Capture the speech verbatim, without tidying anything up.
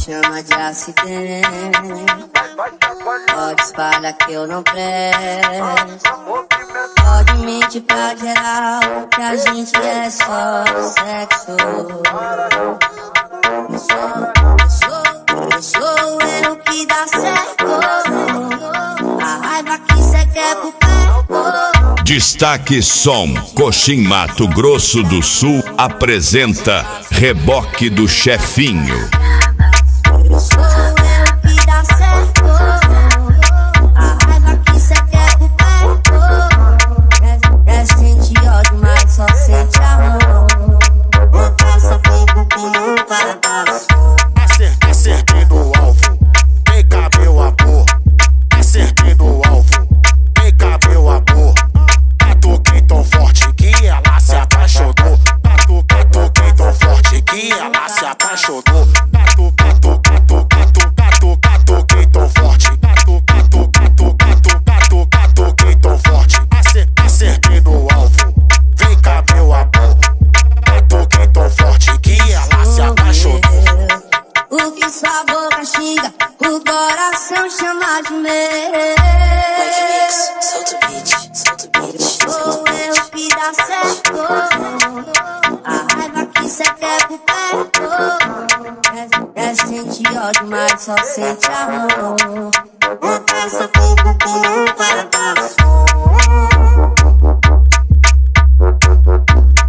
chama de acidente. Pode espalhar que eu não presto. Pode mentir pra geral que a gente é só sexo. Eu sou, eu sou, eu sou eu que dá certo. A raiva que cê quer pro perto. Destaque Som, Coxim Mato Grosso do Sul apresenta Reboque do Chefinho. Eu sou eu que dá certo. A raiva que cê quer pro perto. É sente ódio, mas só sente amor. Botar essa fogo como um paradoxo. Acertei no alvo, vem cá meu amor. Acertei no alvo, vem cá meu amor. Catuquei tão forte que ela se apaixonou. Catu, catuquei tão forte que ela se apaixonou. Catu, catu, catu, catu, catu, catuquei tão forte. Catu, catu, catu, catu, catu, catuquei tão forte. Acertei no alvo, vem cá meu amor. Catuquei tão forte que ela se apaixonou. O que sua boca xinga, o coração chama de meu. Solta o beat, solta o beat. Sou eu que dá certo. A raiva que cê quer pro perto. É, é sente ódio, mas só sente amor. Botar essa fogo como um paradoxo.